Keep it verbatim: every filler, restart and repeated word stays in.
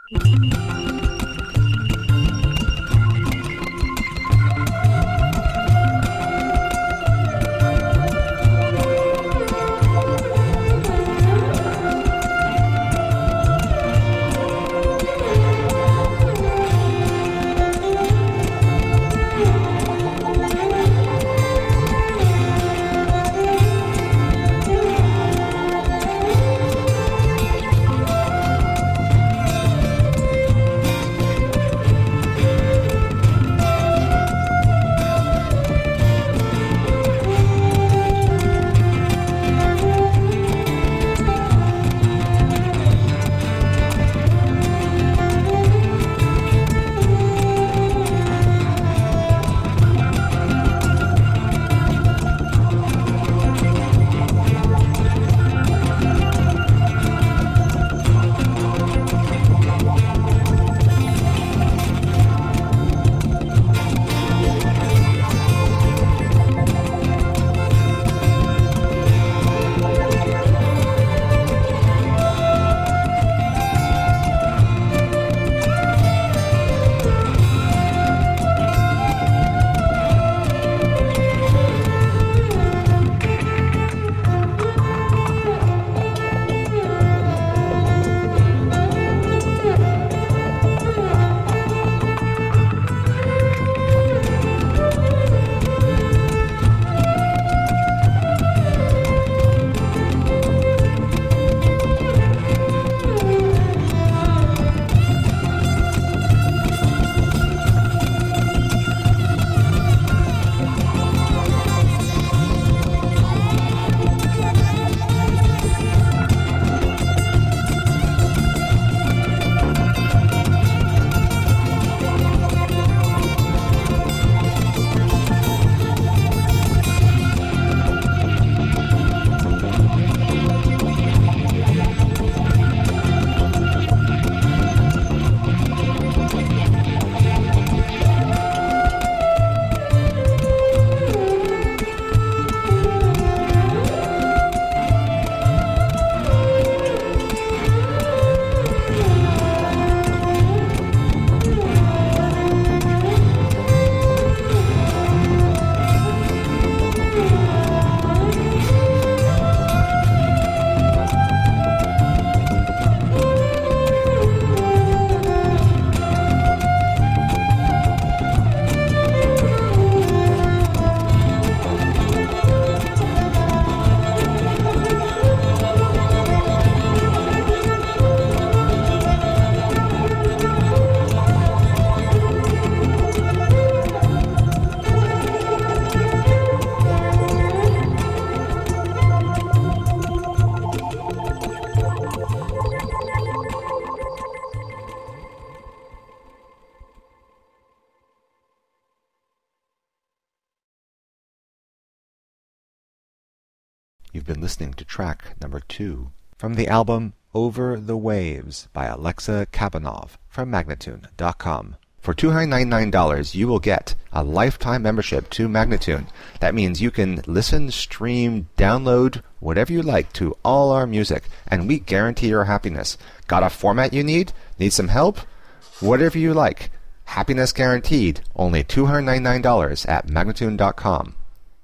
You've been listening to track number two from the album Over the Waves by Alexa Kabanov from Magnatune dot com. For two hundred ninety-nine dollars, you will get a lifetime membership to Magnatune. That means you can listen, stream, download, whatever you like to all our music, and we guarantee your happiness. Got a format you need? Need some help? Whatever you like. Happiness guaranteed. Only two hundred ninety-nine dollars at Magnatune dot com.